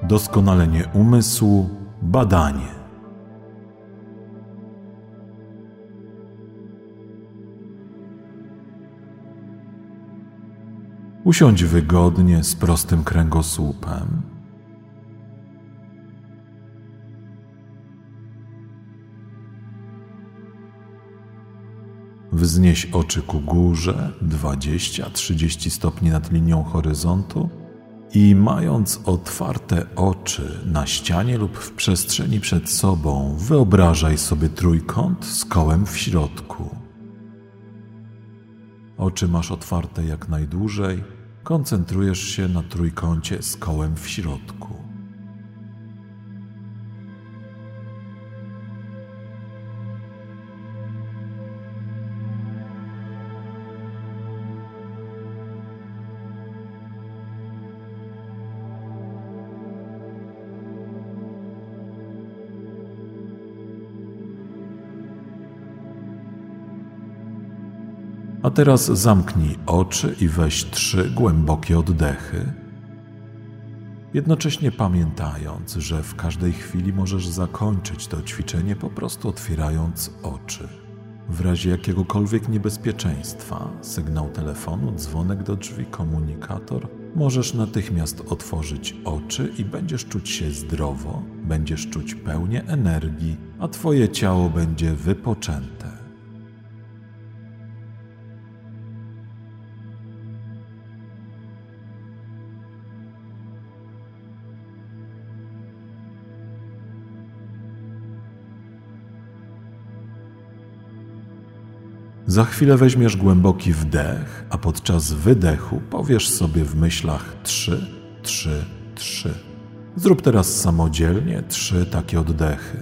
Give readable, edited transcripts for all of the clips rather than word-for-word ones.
doskonalenie umysłu, badanie. Usiądź wygodnie z prostym kręgosłupem. Wznieś oczy ku górze 20-30 stopni nad linią horyzontu i mając otwarte oczy na ścianie lub w przestrzeni przed sobą, wyobrażaj sobie trójkąt z kołem w środku. Oczy masz otwarte jak najdłużej, koncentrujesz się na trójkącie z kołem w środku. A teraz zamknij oczy i weź 3 głębokie oddechy. Jednocześnie pamiętając, że w każdej chwili możesz zakończyć to ćwiczenie po prostu otwierając oczy. W razie jakiegokolwiek niebezpieczeństwa, sygnał telefonu, dzwonek do drzwi, komunikator, możesz natychmiast otworzyć oczy i będziesz czuć się zdrowo, będziesz czuć pełnię energii, a twoje ciało będzie wypoczęte. Za chwilę weźmiesz głęboki wdech, a podczas wydechu powiesz sobie w myślach 3, 3, 3. Zrób teraz samodzielnie 3 takie oddechy.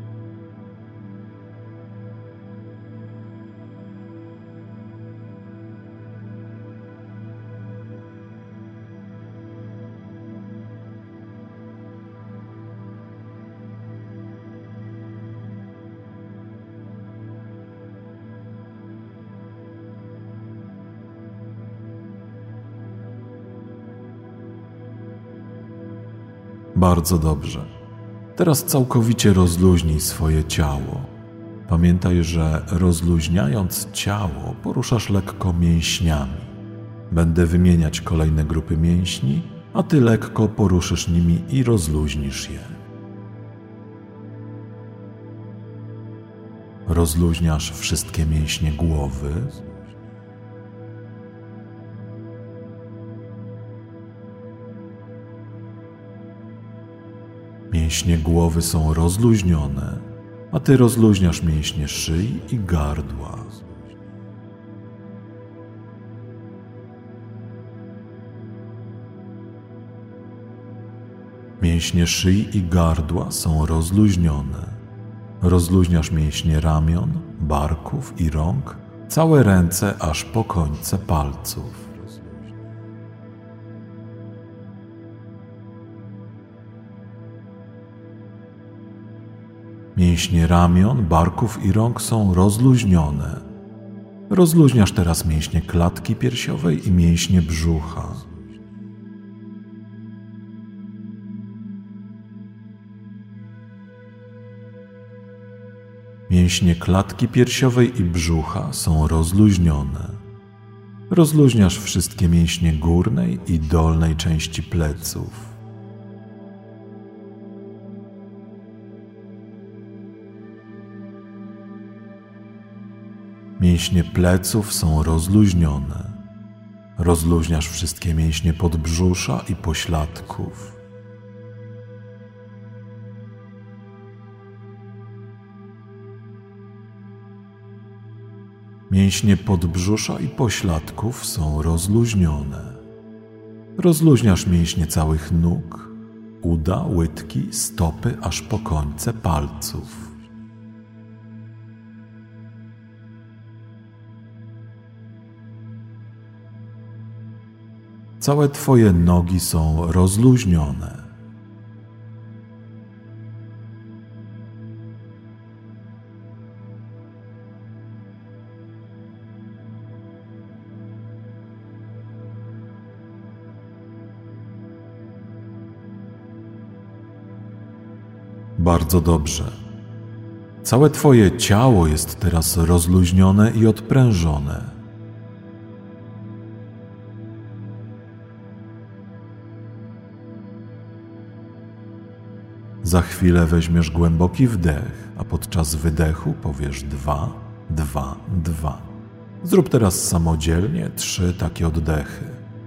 Bardzo dobrze. Teraz całkowicie rozluźnij swoje ciało. Pamiętaj, że rozluźniając ciało poruszasz lekko mięśniami. Będę wymieniać kolejne grupy mięśni, a ty lekko poruszysz nimi i rozluźnisz je. Rozluźniasz wszystkie mięśnie głowy. Mięśnie głowy są rozluźnione, a ty rozluźniasz mięśnie szyi i gardła. Mięśnie szyi i gardła są rozluźnione. Rozluźniasz mięśnie ramion, barków i rąk, całe ręce aż po końce palców. Mięśnie ramion, barków i rąk są rozluźnione. Rozluźniasz teraz mięśnie klatki piersiowej i mięśnie brzucha. Mięśnie klatki piersiowej i brzucha są rozluźnione. Rozluźniasz wszystkie mięśnie górnej i dolnej części pleców. Mięśnie pleców są rozluźnione. Rozluźniasz wszystkie mięśnie podbrzusza i pośladków. Mięśnie podbrzusza i pośladków są rozluźnione. Rozluźniasz mięśnie całych nóg, uda, łydki, stopy aż po końce palców. Całe twoje nogi są rozluźnione. Bardzo dobrze. Całe twoje ciało jest teraz rozluźnione i odprężone. Za chwilę weźmiesz głęboki wdech, a podczas wydechu powiesz 2, 2, 2. Zrób teraz samodzielnie 3 takie oddechy.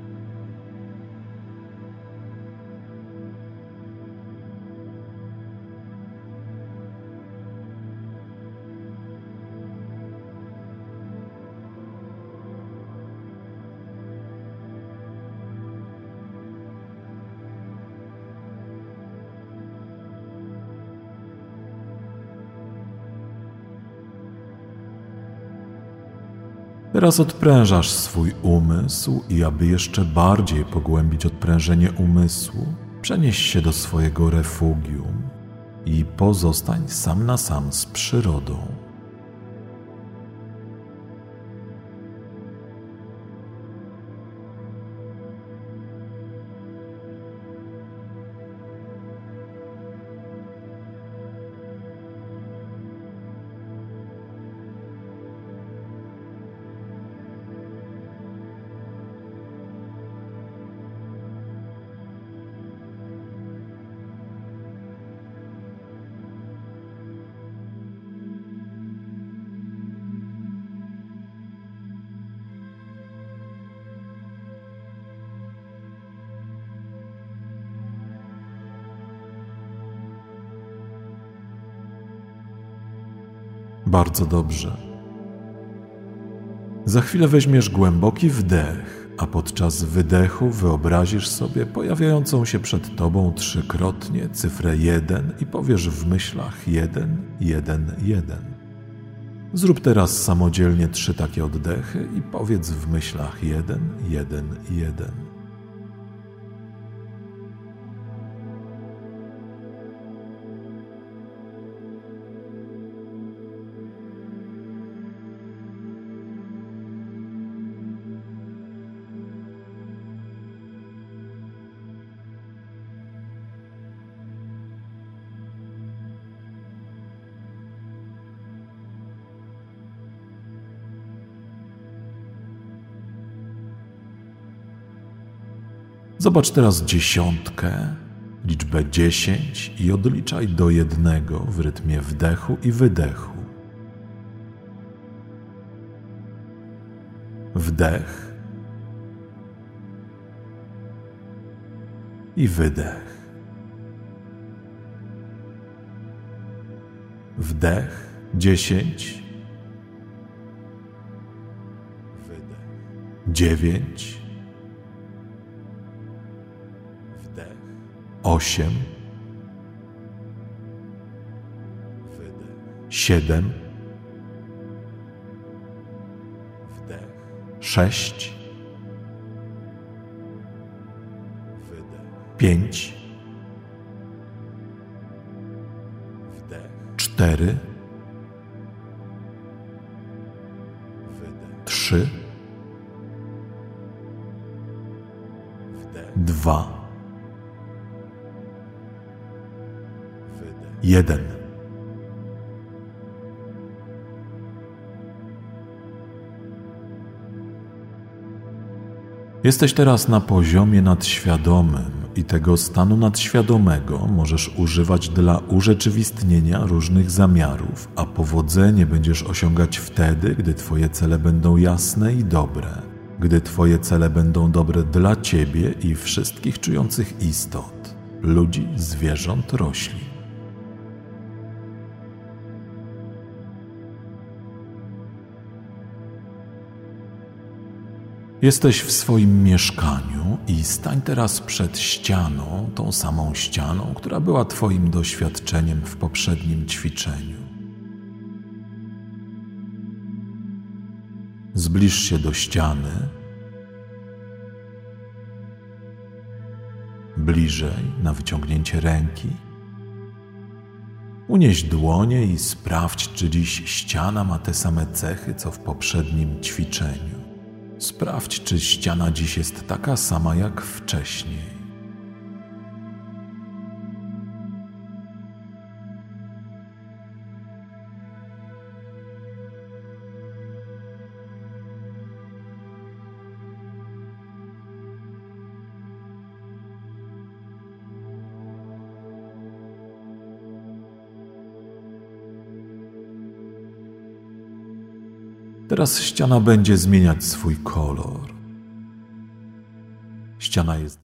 Teraz odprężasz swój umysł i aby jeszcze bardziej pogłębić odprężenie umysłu, przenieś się do swojego refugium i pozostań sam na sam z przyrodą. Bardzo dobrze. Za chwilę weźmiesz głęboki wdech, a podczas wydechu wyobrazisz sobie pojawiającą się przed tobą trzykrotnie cyfrę 1 i powiesz w myślach 1, 1, 1. Zrób teraz samodzielnie 3 takie oddechy i powiedz w myślach 1, 1, 1. Zobacz teraz 10, liczbę 10 i odliczaj do 1 w rytmie wdechu i wydechu. Wdech i wydech. Wdech 10, wydech 9, wdech 8, wydech 7, wdech 6, wydech 5, wdech 4, wydech 3, wdech 2, 1. Jesteś teraz na poziomie nadświadomym i tego stanu nadświadomego możesz używać dla urzeczywistnienia różnych zamiarów, a powodzenie będziesz osiągać wtedy, gdy twoje cele będą jasne i dobre, gdy twoje cele będą dobre dla ciebie i wszystkich czujących istot, ludzi, zwierząt, roślin. Jesteś w swoim mieszkaniu i stań teraz przed ścianą, tą samą ścianą, która była twoim doświadczeniem w poprzednim ćwiczeniu. Zbliż się do ściany, bliżej na wyciągnięcie ręki. Unieś dłonie i sprawdź, czy dziś ściana ma te same cechy, co w poprzednim ćwiczeniu. Sprawdź, czy ściana dziś jest taka sama jak wcześniej. Teraz ściana będzie zmieniać swój kolor. Ściana jest